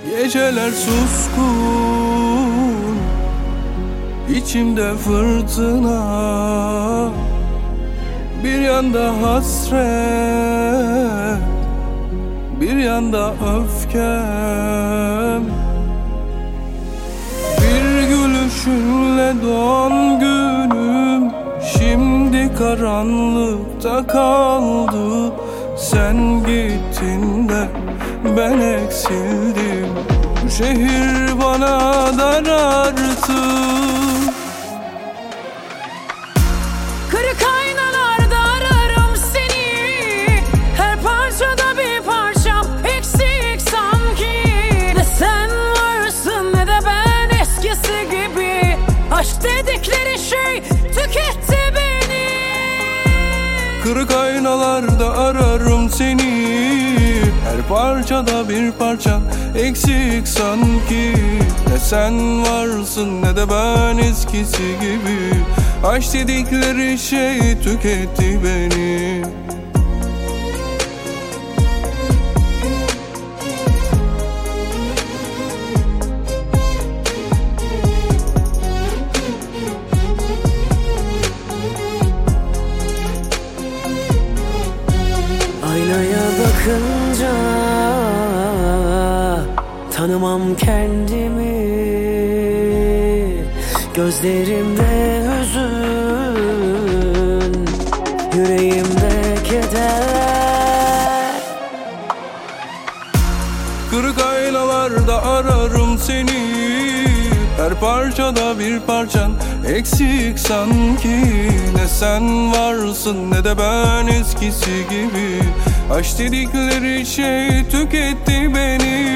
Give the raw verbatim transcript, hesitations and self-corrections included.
Geceler suskun, içimde fırtına. Bir yanda hasret, bir yanda öfkem. Bir gülüşünle doğan günüm şimdi karanlıkta kaldı. Sen gittin de ben eksildim. Bu şehir bana dar artık. Kırık aynalarda ararım seni, her parçada bir parçam eksik sanki. Ne sen varsın ne de ben eskisi gibi. Aşk dedikleri şey tüketti beni. Kırık aynalarda ararım seni, her parçada bir parçan eksik sanki. Ne sen varsın ne de ben eskisi gibi. Aşk dedikleri şey tüketti beni. Aynaya bakınca tanımam kendimi. Gözlerimde hüzün, yüreğimde keder. Kırık aynalarda ararım seni, her parçada bir parçan eksik sanki. Ne sen varsın ne de ben eskisi gibi. Aşk dedikleri şey tüketti beni.